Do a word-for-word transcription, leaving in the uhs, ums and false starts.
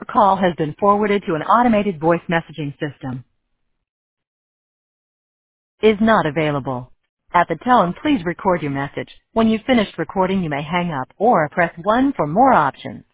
call has been forwarded to an automated voice messaging system. Is not available. At the tone, please record your message. When you've finished recording, you may hang up or press one for more options.